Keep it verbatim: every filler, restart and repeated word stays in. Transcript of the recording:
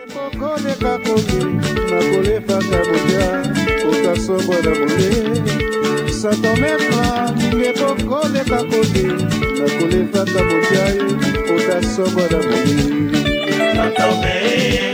Okoleka koke nakolefaka boja otasombola bole satometra ngekokoleka koke nakolefaka boja otasombola bole.